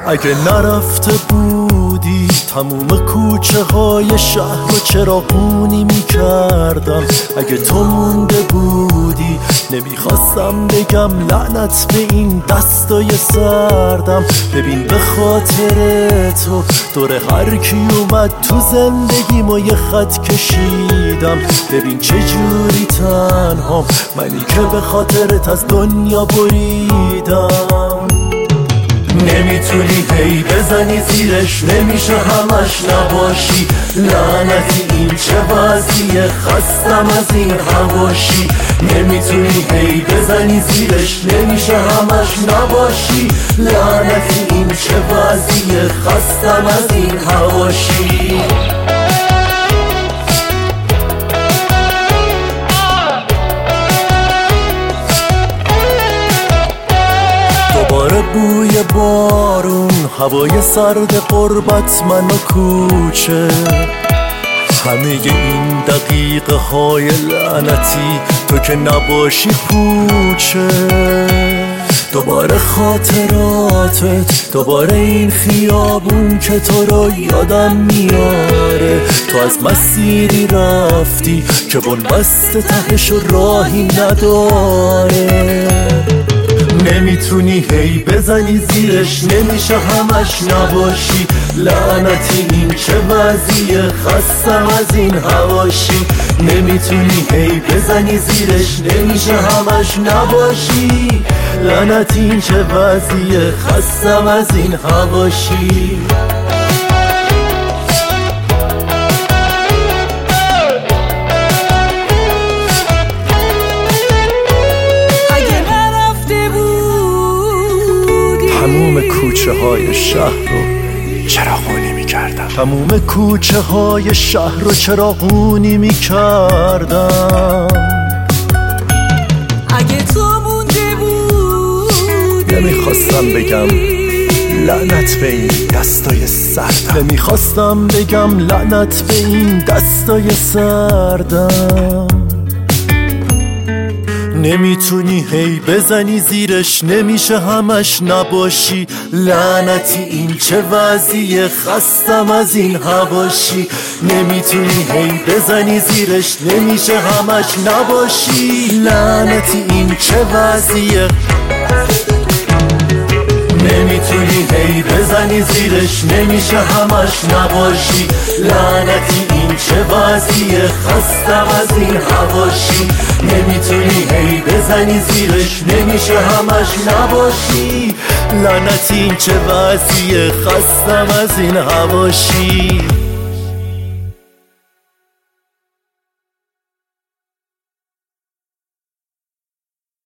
اگه نرفته بودی تموم کوچه های شهر رو چراغونی میکردم. اگه تو مونده بودی نمیخواستم بگم لعنت به این دستای سردم. ببین به خاطر تو دور هر کی اومد تو زندگیم و یه خط کشیدم. ببین چه جوری تنهام منی که به خاطرت از دنیا بریدم. نمیتونی هی بزنی زیرش، نمیشه همش نباشی. لعنتی این چه وضعیه، خستم از این حواشی. نمیتونی هی بزنی زیرش، نمیشه همش نباشی. لعنتی این چه وضعیه، خستم از این حواشی. دوباره بوی بارون، هوای سرد قربت، من و کوچه، همه این دقیقه های لعنتی تو که نباشی پوچه. دوباره خاطراتت، دوباره این خیابون که تو رو یادم میاره. تو از مسیری رفتی که بنبست تهش و راهی نداره. نمیتونی هی بزنی زیرش، نمیشه همش نباشی. لعنتی این چه وضعیه، خستم از این حواشی. نمیتونی هی بزنی زیرش، نمیشه همش نباشی. لعنتی این چه وضعیه، خستم از این حواشی. تموم کوچه های شهر رو چراغونی میکردم. تموم کوچه های شهر رو چراغونی میکردم. اگه تو مونده بودی نمیخواستم بگم لعنت به این دستای سردم. نمیخواستم بگم لعنت به این دستای سردم. نمیتونی هی بزنی زیرش، نمیشه همش نباشی. لعنتی این چه وضعیه، خستم از این حواشی. نمیتونی هی بزنی زیرش، نمیشه همش نباشی. لعنتی این چه وضعیه. نمیتونی هی بزنی زیرش، نمیشه همش نباشی. لعنتی این چه وضعیه، خستم از این حواشی. نمیتونی هی بزنی زیرش، نمیشه همش نباشی. لعنتی این چه وضعیه، خستم از این حواشی.